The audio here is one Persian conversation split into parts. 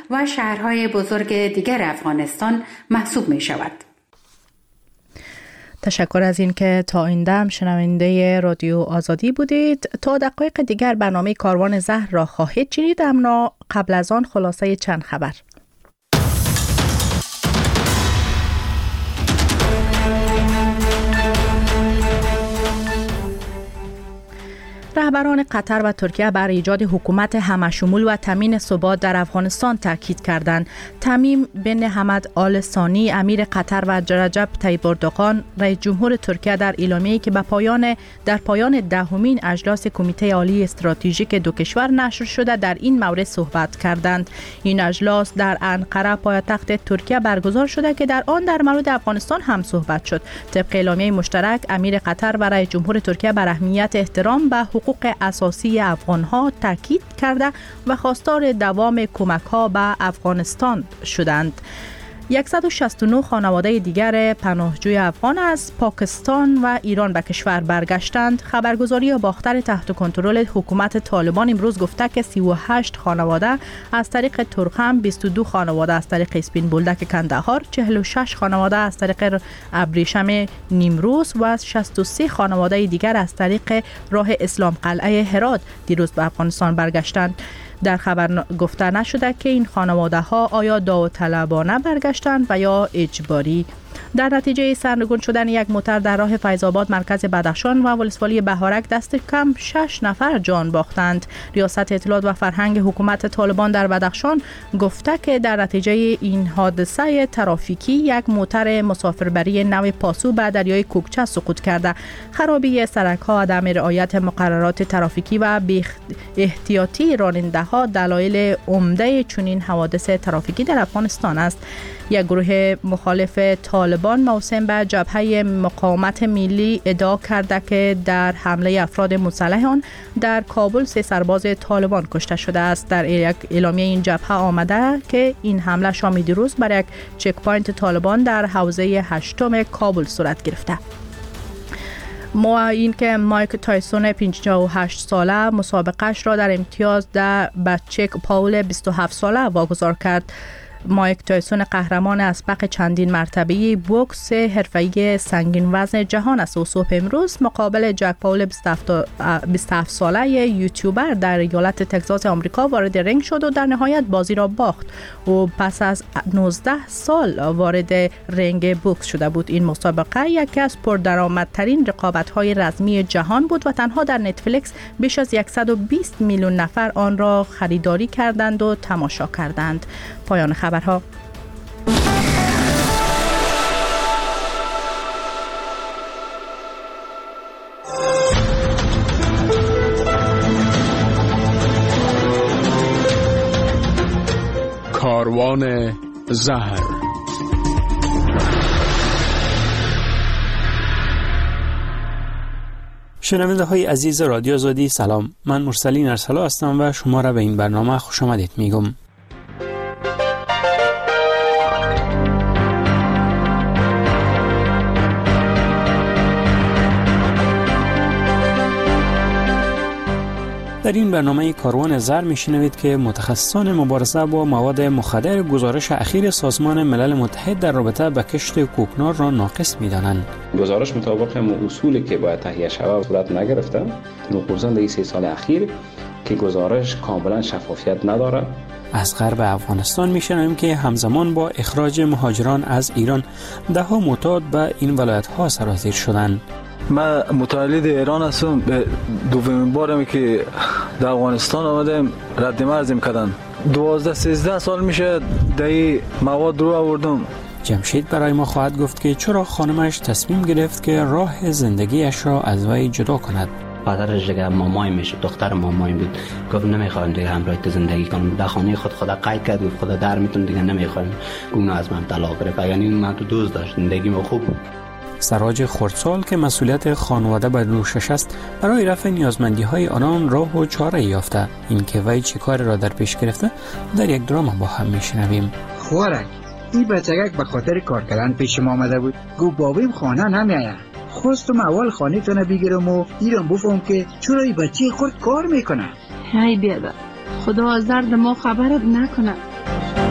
و شهرهای بزرگ دیگر افغانستان محسوب می شود. تشکر از این که تا این دم شنونده رادیو آزادی بودید. تا دقایق دیگر برنامه کاروان زهر را خواهید شنید، اما قبل از آن خلاصه چند خبر. رهبران قطر و ترکیه بر ایجاد حکومت همشمول و تامین ثبات در افغانستان تاکید کردند. تمیم بن حمد آل ثانی امیر قطر و رجب طیب اردوغان رئیس جمهور ترکیه در اعلامیه‌ای که در پایان دهمین اجلاس کمیته عالی استراتژیک دو کشور نشر شده در این مورد صحبت کردند. این اجلاس در انقره پایتخت ترکیه برگزار شده که در آن در مورد افغانستان هم صحبت شد. طبق اعلامیه مشترک امیر قطر و رئیس جمهور ترکیه بر اهمیت احترام به حقوق اساسی افغان‌ها تاکید کرده و خواستار دوام کمک‌ها به افغانستان شدند. 169 خانواده دیگر پناهجوی افغان از پاکستان و ایران به کشور برگشتند. خبرگزاری باختر تحت کنترل حکومت طالبان امروز گفته که 38 خانواده از طریق ترخم، 22 خانواده از طریق اسپین بولدک کندهار، 46 خانواده از طریق ابریشم نیمروز و 63 خانواده دیگر از طریق راه اسلام قلعه هرات دیروز به افغانستان برگشتند. در خبر گفته نشده که این خانواده ها آیا داوطلبانه برگشتند و یا اجباری. در نتیجه سرنگون شدن یک موتر در راه فیض‌آباد مرکز بدخشان و ولسوالی بهارک دست کم 6 نفر جان باختند. ریاست اطلاعات و فرهنگ حکومت طالبان در بدخشان گفته که در نتیجه این حادثه ترافیکی یک موتر مسافربری نو پاسو به دریای کوکچه سقوط کرده. خرابی سرک‌ها، عدم رعایت مقررات ترافیکی و بی احتیاطی راننده‌ها دلایل عمده چنین حوادث ترافیکی در افغانستان است. یک گروه مخالف طالبان موسوم به جبهه مقاومت ملی ادعا کرده که در حمله افراد مسلح آن در کابل 3 سرباز طالبان کشته شده است. در یک اعلامیه این جبهه آمده که این حمله شام دیروز بر یک چک پوینت طالبان در حوزه 8 کابل صورت گرفته. این که مایک تایسون 58 ساله مسابقهش را در امتیاز به چک پاول 27 ساله واگذار کرد. مایک تایسون قهرمان اسبق چندین مرتبه‌ای بوکس حرفه‌ای سنگین وزن جهان است و صبح امروز مقابل جک پاول 27 ساله یوتیوبر در ایالت تگزاس آمریکا وارد رینگ شد و در نهایت بازی را باخت و پس از 19 سال وارد رینگ بوکس شده بود. این مسابقه یکی از پردرآمدترین رقابت‌های رزمی جهان بود و تنها در نتفلیکس بیش از 120 میلیون نفر آن را خریداری کردند و تماشا کردند. پایان خبرها. کاروان زهر. شنونده های عزیز رادیو آزادی سلام، من مرسلین ارسلا هستم و شما را به این برنامه خوش آمدید میگم. در این برنامه کاروان زهر میشنوید که متخصصان مبارزه با مواد مخدر گزارش اخیر سازمان ملل متحد در رابطه با کشت کوکنار را ناقص می‌دانند. گزارش مطابق اصولی که باید تهیه شود صورت نگرفته، خصوصا در این 3 سال اخیر که گزارش کاملا شفافیت نداره. از غرب افغانستان میشنویم که همزمان با اخراج مهاجران از ایران ده‌ها معتاد به این ولایت‌ها سرازیر شدند. من متولد ایران هستم. به دومین بارم که در افغانستان آمدم رد مرزم کردن. 12-13 سال میشه در این مواد رو آوردم. جمشید برای ما خواهد گفت که چرا خانمش تصمیم گرفت که راه زندگیش را از وی جدا کند. پدرش دیگه مامای میشه، دختر مامای بود. گفت نمیخوام دیگه همراه تو زندگی کنم. در خانه خدا قید کرد، گفت خدا در میتون دیگه نمیخوام. اونو از من طلاق گرفت. یعنی من تو دوست داشت، زندگیم خوب. سراج خردسال که مسئولیت خانواده بر دوشش است برای رفع نیازمندی‌های آنان راه و چاره یافته. این که وی چه کار را در پیش گرفته در یک دراما با هم میشنویم. خوارک این بچگک به خاطر کار کردن پیش ما آمده بود. گو بابیم خانه نمیاید. خواستم اول خانه تونه بگیرم و ایران بفهم که چرا این بچه خود کار میکنه. های بیادر خدا از درد ما خبرت نکنه.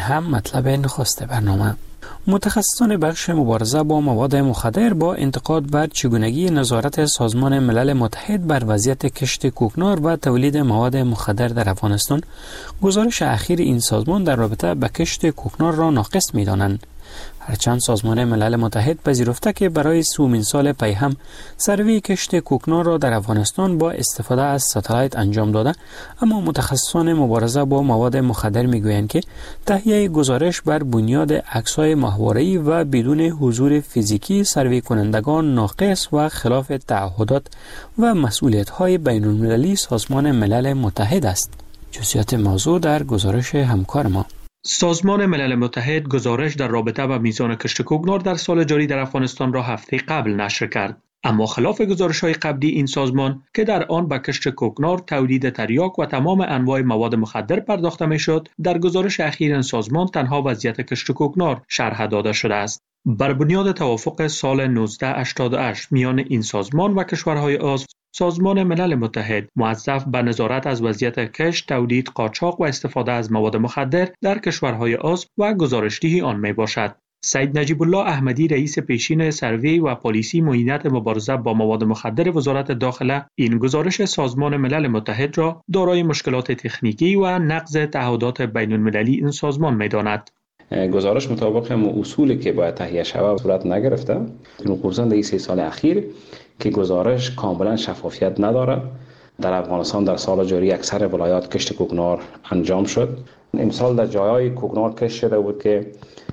هم مطلب نخست برنامه. متخصصان بخش مبارزه با مواد مخدر با انتقاد بر چگونگی نظارت سازمان ملل متحد بر وضعیت کشت کوکنار و تولید مواد مخدر در افغانستان گزارش اخیر این سازمان در رابطه با کشت کوکنار را ناقص می‌دانند. هرچند سازمان ملل متحد پذیرفته که برای سومین سال پی هم سروی کشت کوکنار را در افغانستان با استفاده از ساتلایت انجام داده، اما متخصصان مبارزه با مواد مخدر میگویند که تهیه گزارش بر بنیاد عکس‌های ماهواره‌ای و بدون حضور فیزیکی سروی کنندگان ناقص و خلاف تعهدات و مسئولیت‌های بین‌المللی سازمان ملل متحد است. جزئیات موضوع در گزارش همکار ما. سازمان ملل متحد گزارش در رابطه با میزان کشت کوکنار در سال جاری در افغانستان را هفته قبل نشر کرد. اما خلاف گزارش‌های قبلی این سازمان که در آن به کشت کوکنار، تولید تریاک و تمام انواع مواد مخدر پرداخته می‌شد، در گزارش اخیر این سازمان تنها وضعیت کشت کوکنار شرح داده شده است. بر بنیاد توافق سال 1988 میان این سازمان و کشورهای عضو، سازمان ملل متحد موظف به نظارت از وضعیت کشت، تولید، قاچاق و استفاده از مواد مخدر در کشورهای عضو و گزارشدهی آن می باشد. سید نجیب الله احمدی، رئیس پیشین سروی و پالیسی معینت مبارزه با مواد مخدر وزارت داخله، این گزارش سازمان ملل متحد را دارای مشکلات تکنیکی و نقض تعهدات بین المللی این سازمان می داند. گزارش مطابق اصولی که باید تهیه شود صورت نگرفته. خصوصا در این 3 سال اخیر که گزارش کاملا شفافیت نداره. در افغانستان در سال جاری اکثر ولایات کشت کوکنار انجام شد. امسال در جایهای کوکنار کشت شده بود که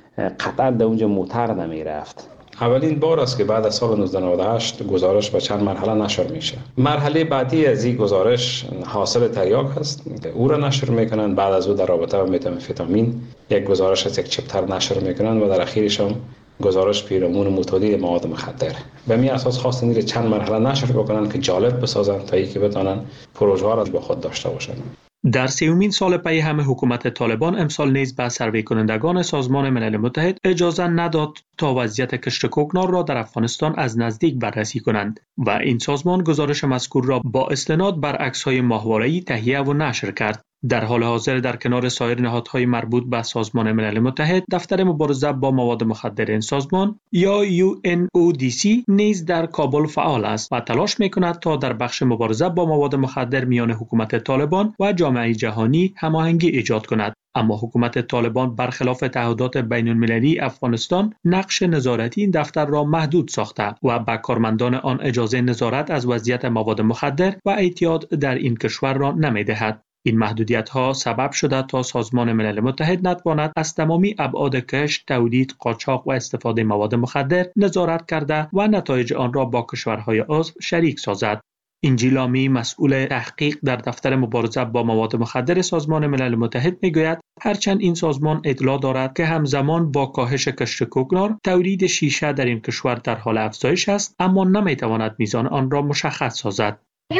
قطعا در اونجا موتر نمی رفت. اولین بار است که بعد از سال 1998 گزارش به چند مرحله نشر میشه. مرحله بعدی از این گزارش حاصل تریاک است. او را نشر میکنن. بعد از او در رابطه با متامفتامین یک گزارش از یک چپتر نشر میکنن و در اخیرش هم گزارش پیرامون متعدد مواد مخدر. به می اساس خواستن این چند مرحله نشر بکنن که جالب بسازن تا اینکه بتونن پروژه ها را با خود داشته باشن. در 3مین سال پی هم حکومت طالبان امسال نیز به سروی کنندگان سازمان ملل متحد اجازه نداد تا وضعیت کشت کوکنار را در افغانستان از نزدیک بررسی کنند و این سازمان گزارش مذکور را با استناد بر عکس‌های ماهواره‌ای تهیه و نشر کرد. در حال حاضر در کنار سایر نهادهای مربوط به سازمان ملل متحد، دفتر مبارزه با مواد مخدر این سازمان یا UNODC نیز در کابل فعال است و تلاش می‌کند تا در بخش مبارزه با مواد مخدر میان حکومت طالبان و جامعه جهانی هماهنگی ایجاد کند. اما حکومت طالبان برخلاف تعهدات بین المللی افغانستان نقش نظارتی این دفتر را محدود ساخته و به کارمندان آن اجازه نظارت از وضعیت مواد مخدر و اعتیاد در این کشور را نمی‌دهد. این محدودیت‌ها سبب شده تا سازمان ملل متحد نتواند از تمامی ابعاد کشت، تولید، قاچاق و استفاده مواد مخدر نظارت کرده و نتایج آن را با کشورهای عضو شریک سازد. انجیل لامی، مسئول تحقیق در دفتر مبارزه با مواد مخدر سازمان ملل متحد میگوید هرچند این سازمان اطلاع دارد که همزمان با کاهش کشت کوکنار، تولید شیشه در این کشور در حال افزایش است، اما نمیتواند میزان آن را مشخص سازد.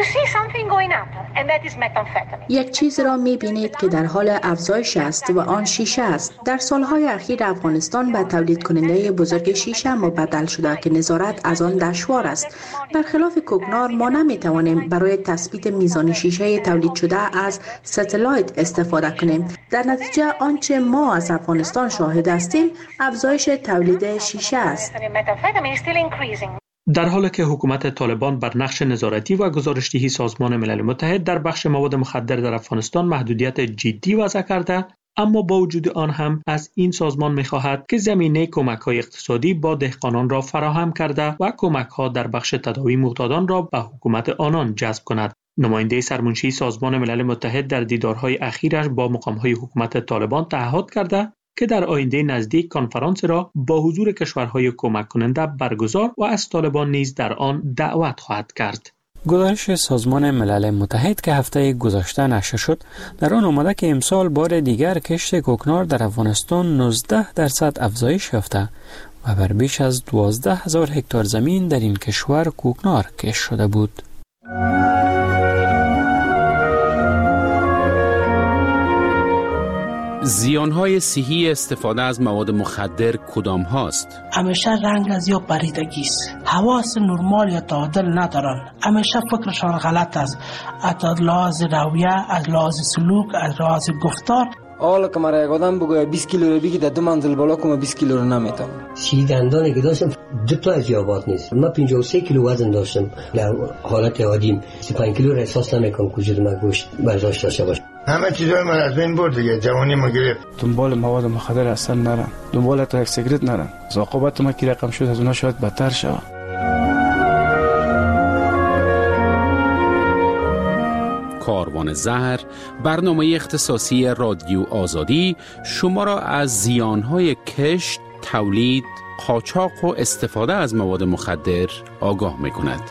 یک چیز را می‌بینید که در حال افزایش است و آن شیشه است. در سالهای اخیر افغانستان به تولید کننده بزرگ شیشه مبدل شده که نظارت از آن دشوار است. برخلاف کوکنار ما نمی‌توانیم برای تثبیت میزان شیشه تولید شده از ستلایت استفاده کنیم. در نتیجه آنچه ما از افغانستان شاهد هستیم افزایش تولید شیشه است. در حالی که حکومت طالبان بر نقش نظارتی و گزارشدهی سازمان ملل متحد در بخش مواد مخدر در افغانستان محدودیت جدی وضع کرده، اما با وجود آن هم از این سازمان می‌خواهد که زمینه کمک‌های اقتصادی با دهقانان را فراهم کرده و کمک‌ها در بخش تداوی معتادان را به حکومت آنان جذب کند. نماینده سرمنشی سازمان ملل متحد در دیدارهای اخیرش با مقام‌های حکومت طالبان تعهد کرده که در آینده نزدیک کنفرانس را با حضور کشورهای کمک کننده برگزار و از طالبان نیز در آن دعوت خواهد کرد. گزارش سازمان ملل متحد که هفته گذشته نشر شد در آن آمده که امسال بار دیگر کشت کوکنار در افغانستان 19% افزایش یافته و بر بیش از 12,000 هکتار زمین در این کشور کوکنار کشت شده بود. زیانهای صحی استفاده از مواد مخدر کدام هاست؟ همیشه رنگ از یا پریدگی است. حواس نرمال یا تعادل ندارن. همیشه فکرشان غلط است. از لحاظ رویه، از لحاظ سلوک، از لحاظ گفتار حالا که مرا یک آدم بگوید 20 کیلو رو بگی در 2 منزل بالا کنم 20 کیلو رو نمیتونم. 30 دندانی که داشتم 2 تا از یابات نیست. من 53 کیلو وزن داشتم. در حالت عادی 35 کیلو را احساس نمیکنم که وجود من گوشت برداشت داشته باشه. همه چیزای من از بین برد دیگه، جوانی ما گرفت. دنبال مواد مخدر اصلا نرم، دنبال تا یک سیگرت نرم. عاقبت ما که رقم شد از اونها شاید بدتر شود. کاروان زهر، برنامه اختصاصی رادیو آزادی شما را از زیانهای کشت، تولید، قاچاق و استفاده از مواد مخدر آگاه می‌کند.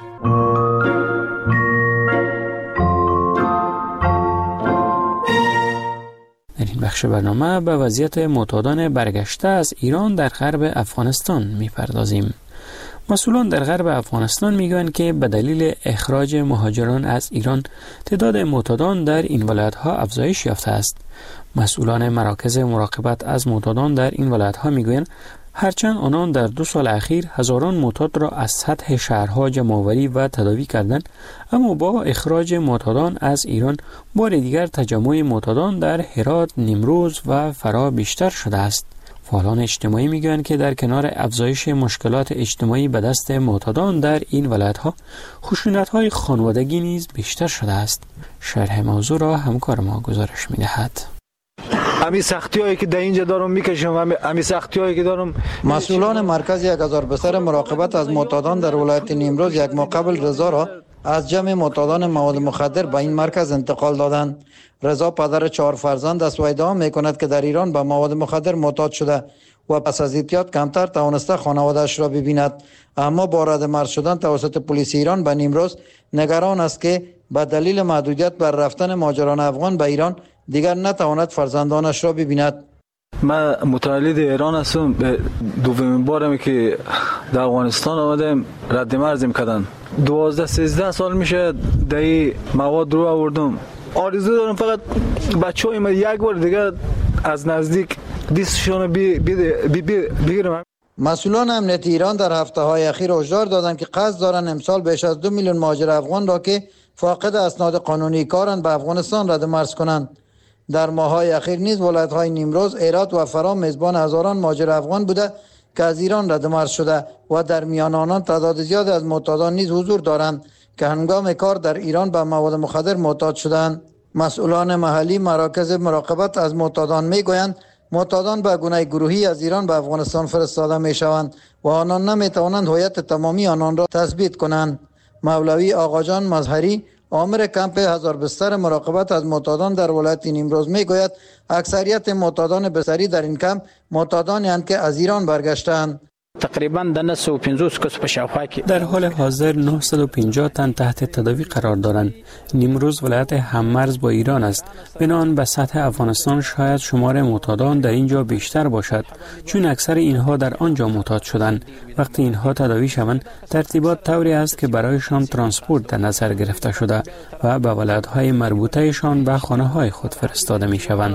در این بخش برنامه به وضعیت معتادان برگشته از ایران در غرب افغانستان می‌پردازیم. مسئولان در غرب افغانستان میگویند که به دلیل اخراج مهاجران از ایران تعداد معتادان در این ولایت‌ها افزایش یافته است. مسئولان مراکز مراقبت از معتادان در این ولایت‌ها میگویند هرچند آنان در 2 سال اخیر هزاران معتاد را از سطح شهرها جمع‌آوری و تداوی کردند، اما با اخراج معتادان از ایران بار دیگر تجمع معتادان در هرات، نیمروز و فرا بیشتر شده است. فعالان اجتماعی میگویند که در کنار افزایش مشکلات اجتماعی به دست معتادان در این ولایت‌ها، خشونت‌های خانوادگی نیز بیشتر شده است. شرح موضوع را همکار ما گزارش می‌دهد. امی سختی‌هایی که در اینجا دارم میکشم، امی سختی‌هایی که دارم. مسئولان مرکز 1000 بستر مراقبت از معتادان در ولایت نیمروز یک ماه قبل رضا را از جمع معتادان مواد مخدر به این مرکز انتقال دادند. رضا پدر 4 فرزند است و ادعا می‌کند که در ایران به مواد مخدر معتاد شده و پس از اعتیاد کمتر توانسته خانواده‌اش را ببیند، اما با رد مرز شدن توسط پلیس ایران به نیمروز نگران است که به دلیل محدودیت بر رفتن مهاجران افغان به ایران دیگر نتواند فرزندانش را ببیند. من متولد ایران هستم. دومین بارم که در افغانستان آمدم رد مرز کردن. 12-13 سال میشه در این مواد رو آوردم. آرزو دارم فقط بچه‌های من یک بار دیگه از نزدیک دستشون بگیرم. مسئولان امنیت ایران در هفته‌های اخیر هشدار دادند که قصد دارند امسال بیش از 2 میلیون مهاجر افغان را که فاقد اسناد قانونی کارند به افغانستان رد مرز کنند. در ماه‌های اخیر نیز ولایت‌های نیمروز، هرات و فرا میزبان هزاران مهاجر افغان بوده که از ایران رد مرز شده و در میان آنان تعداد زیادی از معتادان نیز حضور دارند که هنگام کار در ایران به مواد مخدر معتاد شدند. مسئولان محلی مراکز مراقبت از معتادان میگویند معتادان به گونه گروهی از ایران به افغانستان فرستاده میشوند و آنان نمیتوانند هویت تمامی آنان را تثبیت کنند. مولوی آقاجان مظهری، آمر کمپ 1000 بستر مراقبت از معتادان در ولایت نیمروز میگوید اکثریت معتادان بستری در این کمپ معتادانی اند که از ایران برگشتند. تقریبا 950 کس په شاوخوا کې در حال حاضر 950 تن تحت تداوی قرار دارند. نیمروز ولایت هممرز با ایران است. بنابراین به سطح افغانستان شاید شمار معتادان در اینجا بیشتر باشد، چون اکثر اینها در آنجا معتاد شدند. وقتی اینها تداوی شوند، ترتیبات طوری است که برایشان ترانسپورت در نظر گرفته شده و به ولایت‌های مربوطه‌شان به خانه‌های خود فرستاده می‌شوند.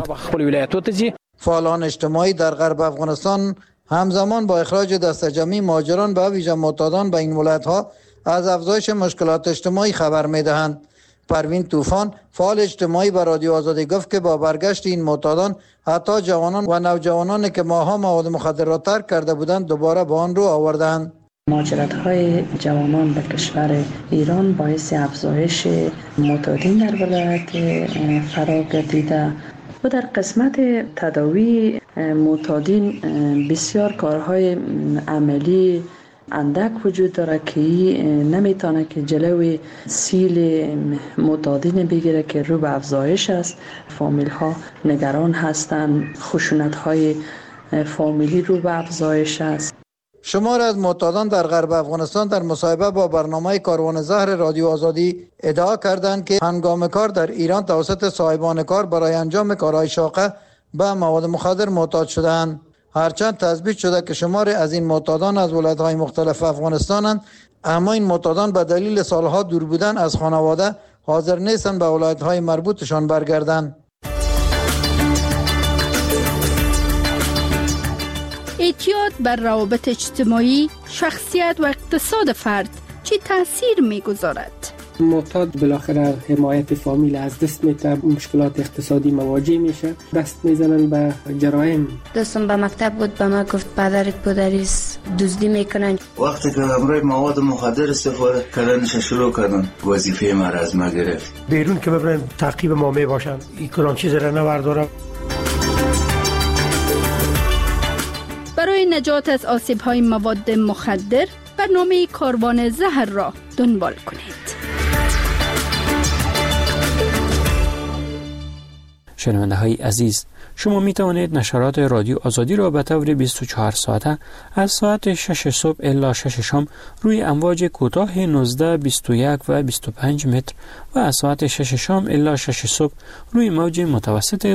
فعالان اجتماعی در غرب افغانستان همزمان با اخراج دسته‌جمعی مهاجران به ویژه معتادان به این ولایت‌ها از افزایش مشکلات اجتماعی خبر می‌دهند. پروین طوفان، فعال اجتماعی به رادیو آزادی گفت که با برگشت این معتادان حتی جوانان و نوجوانانی که ماها مواد مخدر را ترک کرده بودند دوباره به آن رو آوردند. مهاجرت‌های جوانان به کشور ایران باعث افزایش معتادین در ولایت فرا گردیده و در قسمت تداوی معتادین بسیار کارهای عملی اندک وجود داره که نمیتونه که جلوی سیل معتادین بگیره که رو به افزایش است. فامیل ها نگران هستند، خشونت های فامیلی رو به افزایش است. شمار از معتادان در غرب افغانستان در مصاحبه با برنامه کاروان زهر رادیو آزادی ادعا کردند که هنگام کار در ایران توسط صاحبان کار برای انجام کارهای شاقه به مواد مخدر معتاد شدند. هرچند تثبیت شده که شمار از این معتادان از ولایت‌های مختلف افغانستانند، اما این معتادان به دلیل سالها دور بودن از خانواده حاضر نیستند به ولایت‌های مربوطشان برگردند. اعتیاد بر روابط اجتماعی، شخصیت و اقتصاد فرد چه تأثیر می‌گذارد؟ معتاد بالاخره حمایت فامیل از دست میده، مشکلات اقتصادی مواجه میشه، دست میزنن به جرایم. دوستم به مکتب بود، به ما گفت پدرت پدریس دزدی میکنن. وقتی که امروز مواد مخدر استفاده کردنش شروع کردن، وظیفه ما را از ما گرفت. بیرون که ببرن تعقیب ما میباشن، این کدام چیز را نوردارم. برای نجات از آسیب‌های مواد مخدر برنامه کاروان زهر را دنبال کنید. شنونده های عزیز، شما می توانید نشرات رادیو آزادی را به طور 24 ساعته از ساعت 6 صبح الی 6 شام روی امواج کوتاه 19، 21 و 25 متر و از ساعت 6 شام الی 6 صبح روی موج متوسط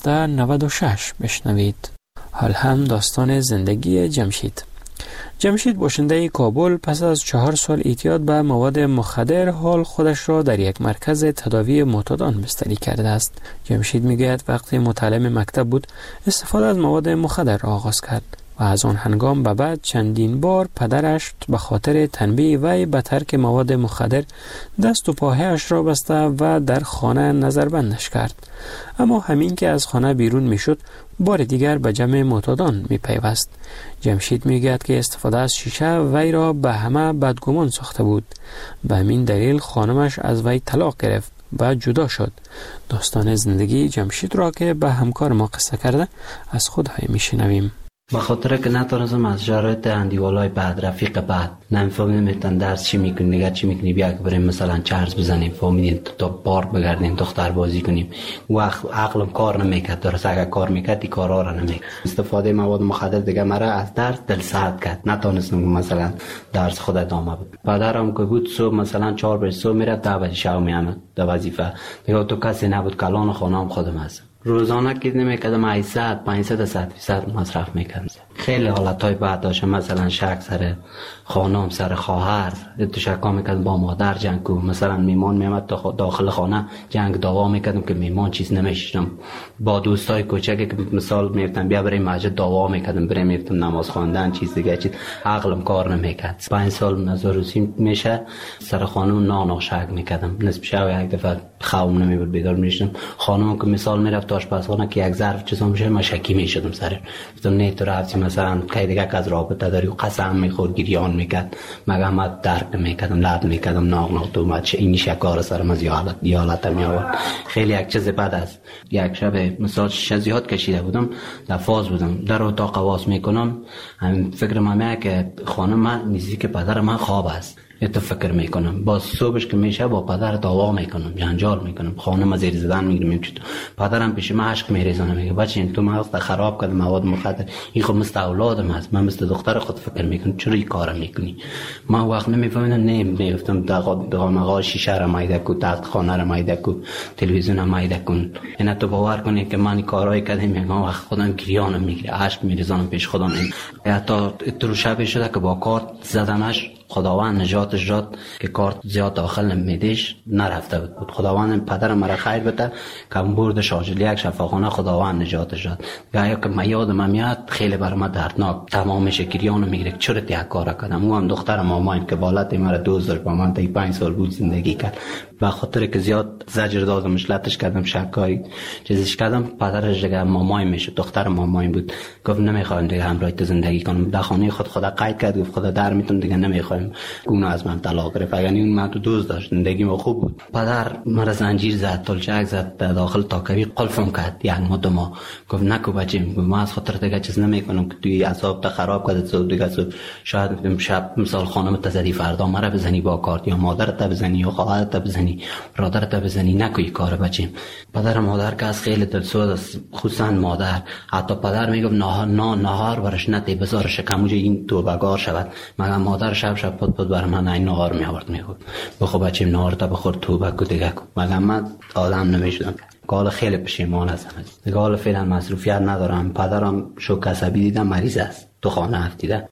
1296 بشنوید. حال هم داستان زندگی جمشید. جمشید باشنده کابل پس از 4 سال اعتیاد به مواد مخدر حال خودش را در یک مرکز تداوی معتادان بستری کرده است. جمشید میگوید وقتی متعلم مکتب بود استفاده از مواد مخدر را آغاز کرد و از آن هنگام به بعد چندین بار پدرش به خاطر تنبیه وی به ترک مواد مخدر دست و پاهایش را بسته و در خانه نظربندش کرد. اما همین که از خانه بیرون میشد بار دیگر به جمع معتادان می پیوست. جمشید میگوید که استفاده از شیشه وی را به همه بدگمان ساخته بود. به همین دلیل خانمش از وی طلاق گرفت و جدا شد. داستان زندگی جمشید را که به همکار ما قصه کرده از خودهای میشنویم. به خاطر که نتونستم از شرایط اندیوالای بعد، رفیق بعد نمیفهمیدم میتونن درس چی میکنی، نگه چی میکنی، بیا که بریم مثلا چرز بزنیم، فهمیدیم تا بار بگردیم، دختر بازی کنیم. وقت عقلم کار نمیکرد، درست اگر کار میکرد این کارا را نمیکرد. استفاده مواد مخدر دیگه مرا از درس دل سرد کرد، نتونستم مثلا درس خود ادامه بدم. پدرم که بود صبح مثلا 4 بجه صبح میرفت، 10 بجه شب میامد در وظیفه. دیگه تو کسی نبود، کلان خانم خودم هستم. روزانه که نمیکردم 800 500 مصرف میکردم. خیلی حالتهای بعد داشتم، مثلا شک سر خانم، سر خواهر، تو شکا میکردم با مادر جنگ کو، مثلا میمان میامد داخل خانه جنگ دعوا میکردم که میمان چیز نمیشتم. با دوستای کوچکی که مثال میرفتم بیا بریم مسجد دعوا میکردم، بریم میرفتم نماز خواندن، چیز دیگه چیز عقلم کار نمیکرد. 5 سال نزاروسی میشه سر خانم نان شک میکردم. نصف شب یک دفعه خوابم نمیبرد، بیدار میشدم. خانم که مثال میرفت آشپزخانه که یک ظرف چیزا میشه مشکی میشدم سر. گفتم نه تو رفتی مثلا کی دیگه از رابطه داری و قسم میخورد، گریان میکرد، مگه ما درک نمیکردم، لرد میکردم، ناق تو ما چه این شکار سرم از یالت می آورد. خیلی یک چیز بد است. یک شب مثلا شزیات کشیده بودم، در فاز بودم، در اتاق واس میکنم، همین فکر ما که خانم من نزدیک پدر من خواب است. تو فکر میکنم باز صبحش که میشه با پدر دعوا میکنم، جنجال میکنم، خانم زیر زدن میگیرم. پدرم پیش من عشق میریزونه، میگه بچه تو مغز خراب کردی، مواد مخدر، این خود مثل اولادم است، من مثل دختر خود فکر میکنم، چرا این کارو میکنی؟ من وقت نمیفهمیدم، نمیگفتم دغا شیشه را مایده کو، تخت خانه را مایده کو، تلویزیون را مایده کن. اینا تو باور کنی که من این کارهای کردم، میگم وقت خودم گریانم میگیره، عشق میریزونم پیش خودم. حتی تو شب شده که با کارت زدمش، خداوند نجاتش داد که کارت زیاد داخل نمیدیش نرفته بود. خداوند پدرم مرا خیر بده که برد شاجلی یک شفاخانه، خداوند نجاتش داد. گایا که من یادم میاد خیلی برام دردناک، تمام شکریانو میگیره چرا یک کارا کردم. او هم دختر مامایم که بالات مرا دوست داشت، با من تا 5 سال بود زندگی کرد. به خاطر که زیاد زجر دادمش، لطش کردم، شکای چیزش کردم، پدرش دیگه مامایم میشه، دختر مامایم بود، گفت نمیخوام دیگه همراه تو زندگی کنم. در خانه خدا قید کرد، گفت خدا در میتونم دیگه نمیخوام. گونه از من طلاق گرفت، یعنی اون من تو دوست داشت، زندگی ما خوب بود. پدر مرا زنجیر زد، تلچک زد، داخل تاکوی قلفم کرد، یک ماه. گفت نکو بچه، من از خاطر دیگه چیز نمیکنم که توی اعصاب تا خراب کرد. صبح دیگه شاید شب مثال خانم تزدی، فردا مرا بزنی با کارت، یا مادرت بزنی، یا خواهرت بزنی، برادرت بزنی، نکوی کار بچه. پدر مادر که از خیلی دلسوز است، خصوصا مادر. حتی پدر میگفت نهار برش نتی، بذار شکموج این توبگار شود. مگر مادر شب پد بر من این نهار می آورد، میگفت بخو بچه نهار تا بخور، توبه کو دیگه کو. مگر من آدم نمیشدم. حالا خیلی پشیمان هستم دیگه. حالا فعلا مصروفیت ندارم. پدرم شوک عصبی دیدم، مریض است، تو خانه افتیده.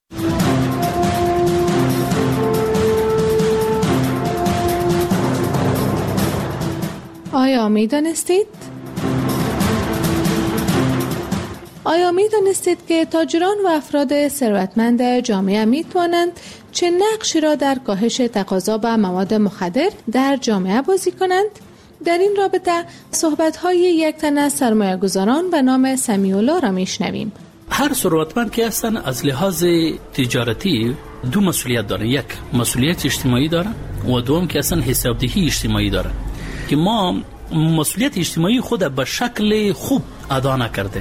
آیا می دانستید؟ آیا می دانستید که تاجران و افراد ثروتمند جامعه می توانند چه نقشی را در کاهش تقاضا به مواد مخدر در جامعه بازی کنند؟ در این رابطه صحبت‌های یک تن از سرمایه‌گذاران به نام سمیع‌الله را میشنویم. هر ثروتمند که هستن از لحاظ تجارتی دو مسئولیت دارن، یک مسئولیت اجتماعی دارن و دوم که اصلا حسابدهی اجتماعی دارن که ما مسئولیت اجتماعی خود به شکل خوب ادا نکرده.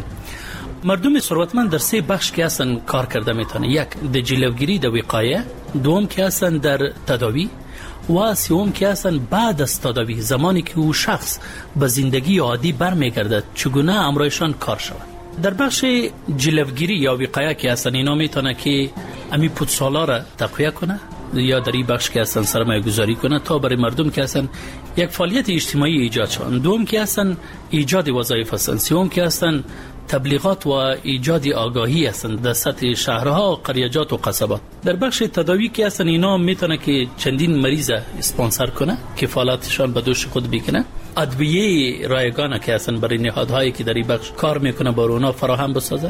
مردم ثروتمند در سه بخش که هستن کار کرده میتونه، یک در جلوگیری در وقایه، دوم که هستن در تداوی و سوم که هستن بعد از تداوی، زمانی که او شخص به زندگی عادی برمیگرده چگونه امرایشان کار شود. در بخش جلوگیری یا وقایه که هستن اینا میتونه که امی پودسالا را تقویه کنه یا در این بخش که هستن سرمایه گذاری کنه تا برای مردم که هستن یک فعالیت اجتماعی ایجاد شون، دوم که هستن ایجاد وظایف هستن، سوم که هستن تبلیغات و ایجاد آگاهی هستن در سطح شهرها، قریجات و قصبات. در بخش تداوی که هستن اینا میتونه که چندین مریض اسپانسر کنه، کفالتشان به دوش خود بکنه، ادویه رایگان که هستن برای نهادهایی که در این بخش کار میکنه با اونا فراهم بسازه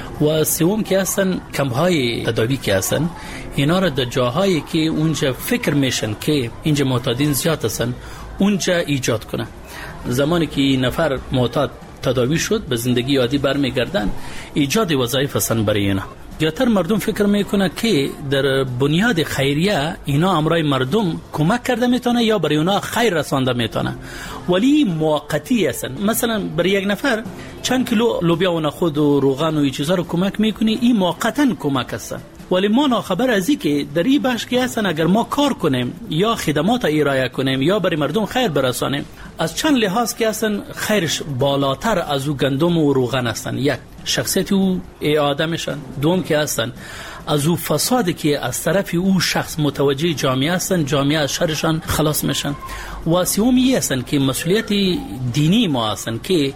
و سوم که هستن کمپ‌های تداوی که هستن اینا را در جاهایی که اونجا فکر میشن که اینجا معتادین زیاد هستن اونجا ایجاد کنه. زمانی که نفر معتاد تداوی شد به زندگی عادی برمیگردن، ایجاد وظایف هستن برای اینا. زیاتر مردم فکر میکنه که در بنیاد خیریه اینا امرای مردم کمک کرده میتونه یا برای اونا خیر رسانده میتونه، ولی موقتی هستن. مثلا برای یک نفر چند کیلو لوبیا و نخود و روغن و این چیزا رو کمک میکنی، این موقتا کمک هستن، ولی ما ناخبر از این که در این بخش که هستن اگر ما کار کنیم یا خدمات ارائه کنیم یا برای مردم خیر برسانیم، از چند لحاظ که هستن خیرش بالاتر از او گندم و روغن هستن. یک شخصیت او اعاده میشن، دوم که هستن از او فسادی که از طرف او شخص متوجه جامعه هستن، جامعه از شرشان خلاص میشن. و سومی هستن که مسئولیت دینی ما هستن که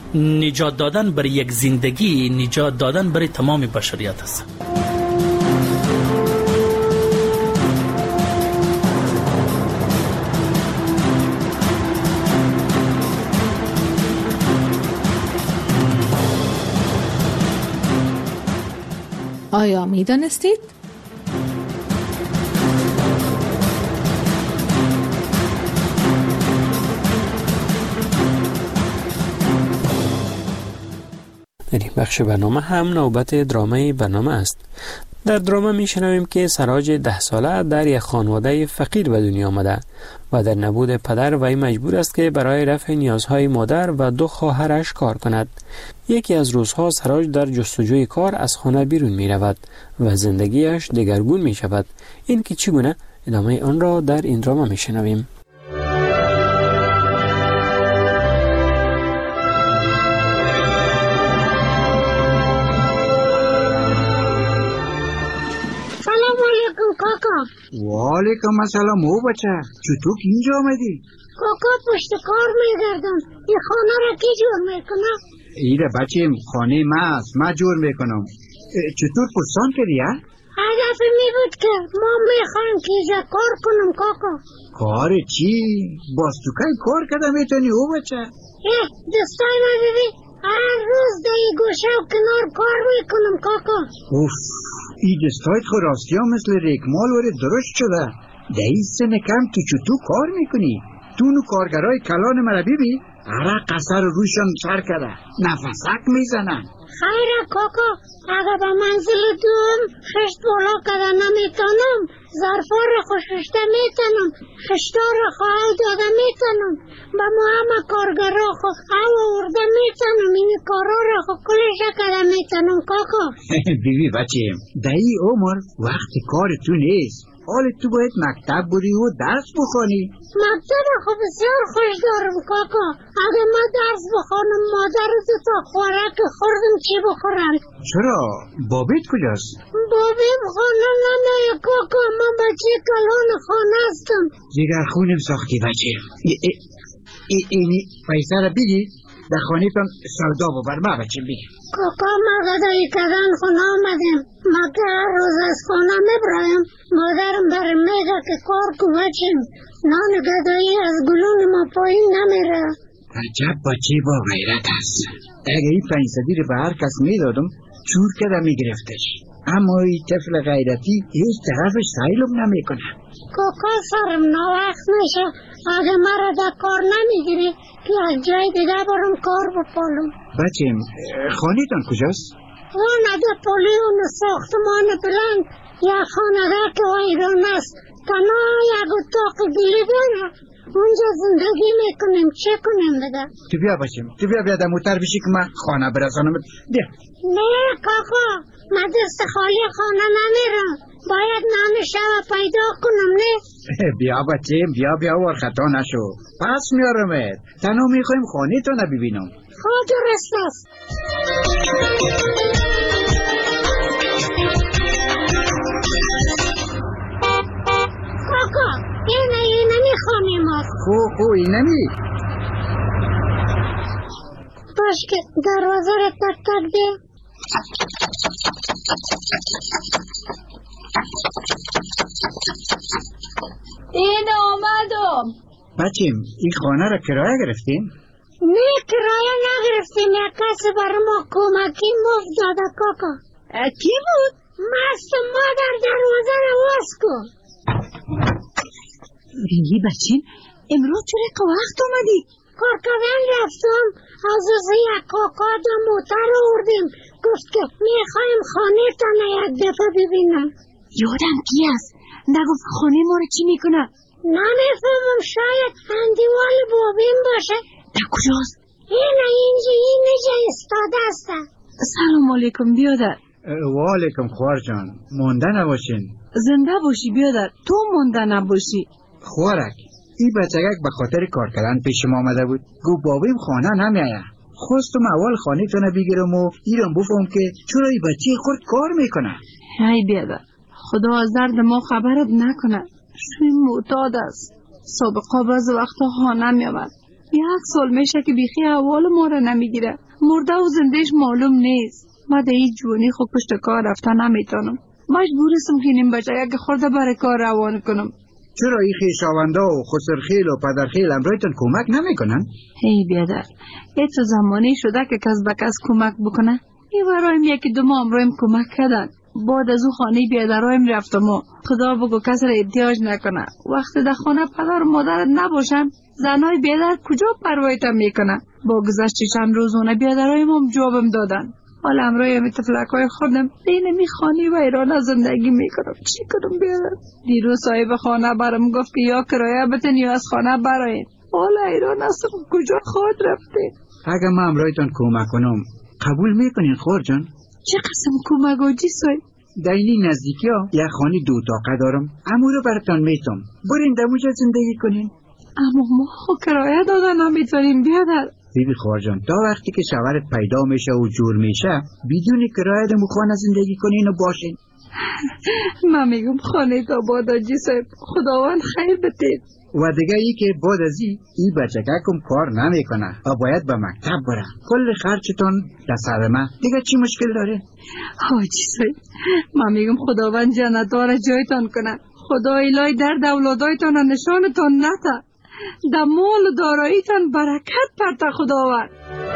نجات دادن برای یک زندگی، نجات دادن برای تمام بشریت هستن. آیا می دانستید؟ در این بخش برنامه هم نوبت درامای برنامه است. در درامه می شنویم که سراج 10 ساله در یک خانواده فقیر به دنیا آمده و در نبود پدر وی مجبور است که برای رفع نیازهای مادر و 2 خواهرش کار کند. یکی از روزها سراج در جستجوی کار از خانه بیرون می رود و زندگیش دگرگون می شود. این که چگونه، ادامه آن را در این درامه می شنویم. کاکا. وعلیکم السلام. او بچه چطور اینجا آمدی؟ کاکا پشت کار میگردم. این خانه را کی جور میکنه؟ ایره بچه خانه ما است، ما جور میکنم. چطور پرسان کردی ها؟ هدف می بود که ما میخوایم که اینجا کار کنم کاکا. کار چی؟ باز تو که کار کده میتونی او بچه؟ دستای ما ببین هر روز در این گوشه و کنار کار میکنم کاکا. اوف، این دستایت خود راستی ها مثل ریکمال وره درست شده. در این سن کم تو چطور کار میکنی؟ تو نو کارگرای کلان مرا ببین، عرق قصر روشان سر کرده، نفسک میزنن. خیره کاکا، اگه به منزل دوم خشت بالا کده نمیتونم، ظرفا را خوششته میتونم، خشتا را خواهی داده میتونم، به ما همه کارگرا خو او ارده میتونم، این کارا را خو کلشه کده میتونم کاکا. بیبی بچه، در این عمر وقت کار تو نیست. حال تو باید مکتب بری و درس بخوانی. مکتب خو بسیار خوش دارم کاکا. اگه ما درس بخوانم مادر تا خوراک خوردم چی بخورم؟ چرا؟ بابیت کجاست؟ بابیم خانه نمیه کاکا، من بچه کلان خانه هستم. جگر خونم ساختی بچه. اینی پیسه را بگی در خانه پم سودا ببر ما بچه بگی. کاکا ما گدایی کدن خونه آمدیم، ما که هر روز از خانه میبرایم، مادرم برم میگه که کار کو بچیم، نان گدایی از گلون ما پایین نمیره. عجب بچه با غیرت است. اگه این 500 رو به هر کس میدادم چور کده میگرفتش، اما این طفل غیرتی هیچ طرفش سیلم نمیکنه. کاکا سرم نوقت میشه، اگه مرا در کار نمیگیری که از جای دیگه برم کار بپالم. بچیم خانه‌تان کجاست؟ اون در پولیون ساختمان بلند یا خانه که ویران است، تنها یک اتاق گلی داره، اونجا زندگی میکنیم. چه کنیم دیگه؟ تو بیا بچیم، تو بیا در موتر بشی که من خانه برسانم. بیا. نه کاکا، من دست خالی خانه نمیرم، باید نان شب پیدا کنم. نه بیا بچیم، بیا ور خطا نشو، پس میارمت. تنها میخوایم خانه تو نبینم. خواه درست است. کاکا اینمی خانه ماست. خو اینمی؟ باش که دروازه را تک تک ده. این آمدم. بچیم این خانه را کرایه گرفتیم؟ نه کرایه نگرفتیم، یک کسی برای ما کمکی مفت داده کاکا. کی بود؟ مست مادر دروازه را باز کن. بینی بچین امروز چرا که وقت آمدی؟ کار کردن رفتم، از یک کاکا در موتر آوردیم، گفت که میخوایم خانه تانه یک دفعه ببینم. یادم کی است؟ نگفت خانه ما رو چی میکنه؟ نمیفهمم، شاید اندیوال بابین باشه. در کجاست؟ اینجا استاده است. سلام علیکم بیادر. و علیکم خوار جان، مونده نباشین. زنده باشی بیادر، تو مونده نباشی. خوارک این بچگک به خاطر کار کردن پیش ما آمده بود، گو بابیم خانه نمیایه. خواستم اول خانه تونه بگیرم و ایران بفهم که چرا این بچه خورد کار میکنه. ای بیادر، خدا از درد ما خبرت نکنه، شوی معتاد است. سابقا باز وقتا خانه میامد، 1 سال میشه که بیخی احوال ما را نمیگیره، مرده و زندهش معلوم نیست. ما در این جوانی خود پشت کار رفته نمیتونم، مجبورستم که نیم بچه یک خورده برای کار روان کنم. چرا این خویشاوندا و خسرخیل و پدرخیل امرایتان کمک نمیکنن؟ ای بیادر، یه تو زمانی شده که کس به کس کمک بکنه؟ این برایم یکی دو ماه امرایم کمک کردن، بعد از او خانه بیادرایم رفتم و خدا بگو کس را احتیاج نکنه. وقتی در خانه پدر و مادرت نباشن، زنای بیادر کجا پروایتم میکنه؟ با گذشت چند روزونه بیادرایم هم جوابم دادن. حالا امرایم طفلکای خودم دینمی خانه و ایران زندگی میکنم. چی کنم بیادر؟ دیروز صاحب خانه برام گفت که یا کرایه بتن یا از خانه براین. حالا ایران هستم کجا خود رفته؟ اگه من امرایتان کمک کنم قبول میکنین خور جان؟ چه قسم کمک آجی صاحب؟ در این نزدیکی ها یک خانه 2 اتاقه دارم، امو رو براتان میتم، برین دموجا زندگی کنین. اما ما کرایه دادن نمیتونیم بیادر. بیبی خوار جان، تا وقتی که شوهرت پیدا میشه و جور میشه بدون کرایه دمو خانه زندگی کنین و باشین. من میگم خانه تا باد آجی صاحب، خداوند خیر بتید. و دیگه ای که بعد از این بچگکم کار نمیکنه و باید به مکتب بره، کل خرچتون در سر من، دیگه چی مشکل داره؟ آجی صاحب من میگم خداوند جنت‌ها جایتان کنه، خدا الهی درد اولادایتان نشانتان نده، در مال و داراییتان برکت پرته خداوند.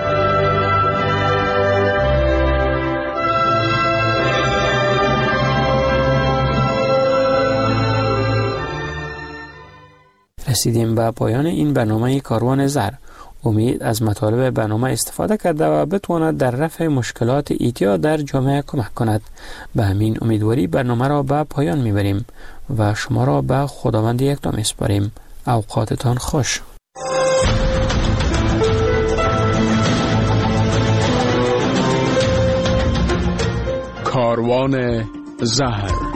رسیدیم به پایان این برنامه کاروان زر. امید از مطالب برنامه استفاده کرده و بتواند در رفع مشکلات ایتیا در جامعه کمک کند. به همین امیدواری برنامه را به پایان میبریم و شما را به خداوند یکتا میسپاریم. اوقاتتان خوش. کاروان زهر